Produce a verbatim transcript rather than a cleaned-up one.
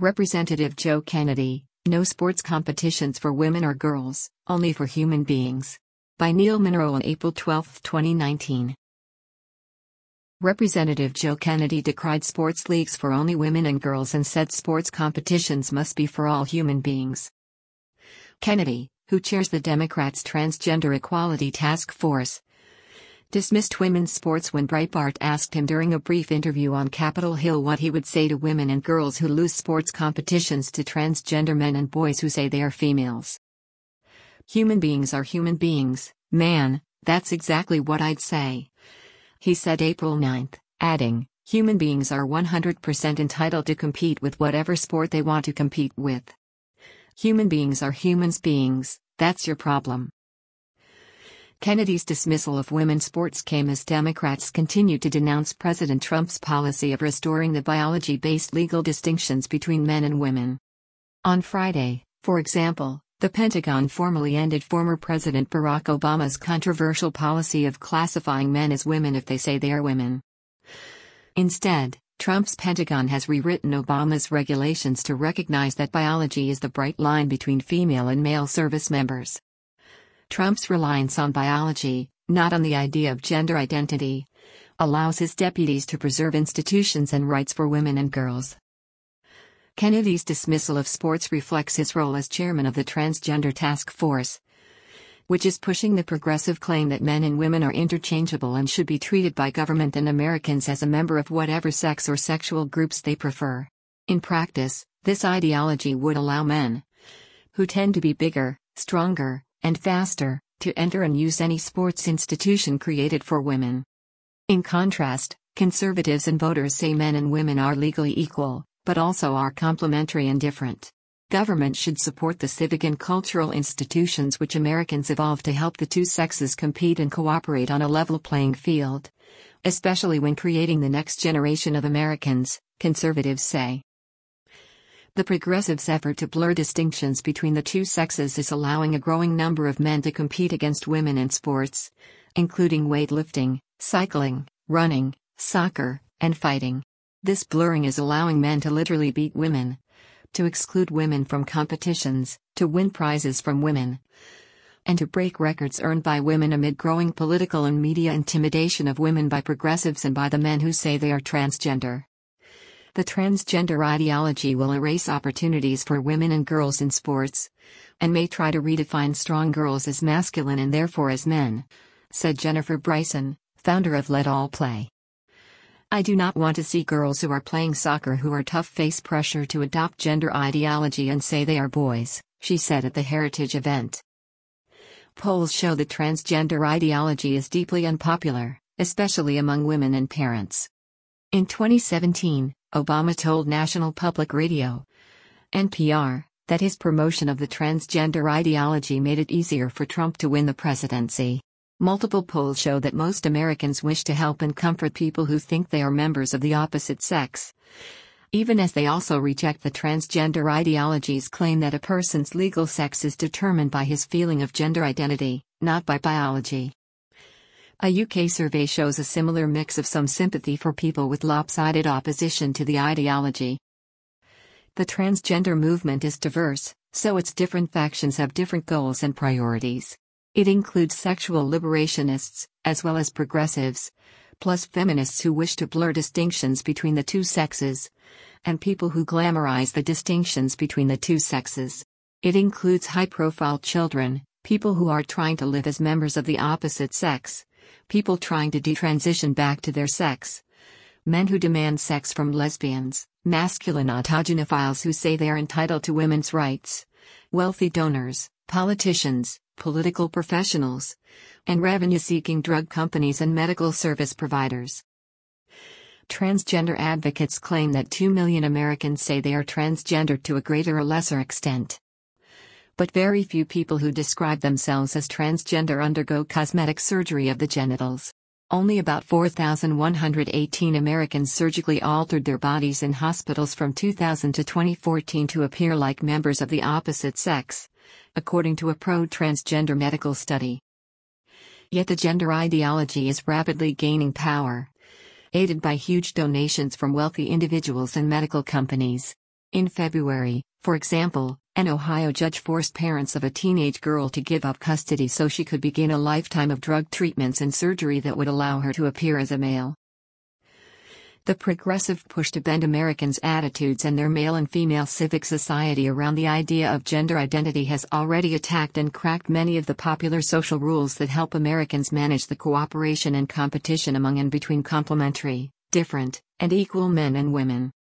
Representative Joe Kennedy, "No sports competitions for women or girls, only for human beings." By Neil Munro on April twelfth, twenty nineteen. Representative Joe Kennedy decried sports leagues for only women and girls and said sports competitions must be for all human beings. Kennedy, who chairs the Democrats' Transgender Equality Task Force, dismissed women's sports when Breitbart asked him during a brief interview on Capitol Hill what he would say to women and girls who lose sports competitions to transgender men and boys who say they are females. "Human beings are human beings, man, that's exactly what I'd say," he said April ninth, adding, "Human beings are one hundred percent entitled to compete with whatever sport they want to compete with. Human beings are humans beings, that's your problem." Kennedy's dismissal of women's sports came as Democrats continued to denounce President Trump's policy of restoring the biology-based legal distinctions between men and women. On Friday, for example, the Pentagon formally ended former President Barack Obama's controversial policy of classifying men as women if they say they are women. Instead, Trump's Pentagon has rewritten Obama's regulations to recognize that biology is the bright line between female and male service members. Trump's reliance on biology, not on the idea of gender identity, allows his deputies to preserve institutions and rights for women and girls. Kennedy's dismissal of sports reflects his role as chairman of the Transgender Task Force, which is pushing the progressive claim that men and women are interchangeable and should be treated by government and Americans as a member of whatever sex or sexual groups they prefer. In practice, this ideology would allow men, who tend to be bigger, stronger, and faster, to enter and use any sports institution created for women. In contrast, conservatives and voters say men and women are legally equal, but also are complementary and different. Government should support the civic and cultural institutions which Americans evolved to help the two sexes compete and cooperate on a level playing field, especially when creating the next generation of Americans, conservatives say. The progressives' effort to blur distinctions between the two sexes is allowing a growing number of men to compete against women in sports, including weightlifting, cycling, running, soccer, and fighting. This blurring is allowing men to literally beat women, to exclude women from competitions, to win prizes from women, and to break records earned by women amid growing political and media intimidation of women by progressives and by the men who say they are transgender. The transgender ideology will erase opportunities for women and girls in sports, and may try to redefine strong girls as masculine and therefore as men, said Jennifer Bryson, founder of Let All Play. "I do not want to see girls who are playing soccer who are tough face pressure to adopt gender ideology and say they are boys," she said at the Heritage event. Polls show that transgender ideology is deeply unpopular, especially among women and parents. In twenty seventeen, Obama told National Public Radio, N P R, that his promotion of the transgender ideology made it easier for Trump to win the presidency. Multiple polls show that most Americans wish to help and comfort people who think they are members of the opposite sex, even as they also reject the transgender ideology's claim that a person's legal sex is determined by his feeling of gender identity, not by biology. A U K survey shows a similar mix of some sympathy for people with lopsided opposition to the ideology. The transgender movement is diverse, so its different factions have different goals and priorities. It includes sexual liberationists, as well as progressives, plus feminists who wish to blur distinctions between the two sexes, and people who glamorize the distinctions between the two sexes. It includes high-profile children, people who are trying to live as members of the opposite sex, people trying to detransition back to their sex, men who demand sex from lesbians, masculine autogenophiles who say they are entitled to women's rights, wealthy donors, politicians, political professionals, and revenue-seeking drug companies and medical service providers. Transgender advocates claim that two million Americans say they are transgender to a greater or lesser extent. But very few people who describe themselves as transgender undergo cosmetic surgery of the genitals. Only about four thousand one hundred eighteen Americans surgically altered their bodies in hospitals from two thousand to twenty fourteen to appear like members of the opposite sex, according to a pro-transgender medical study. Yet the gender ideology is rapidly gaining power, aided by huge donations from wealthy individuals and medical companies. In February, for example, an Ohio judge forced parents of a teenage girl to give up custody so she could begin a lifetime of drug treatments and surgery that would allow her to appear as a male. The progressive push to bend Americans' attitudes and their male and female civic society around the idea of gender identity has already attacked and cracked many of the popular social rules that help Americans manage the cooperation and competition among and between complementary, different, and equal men and women.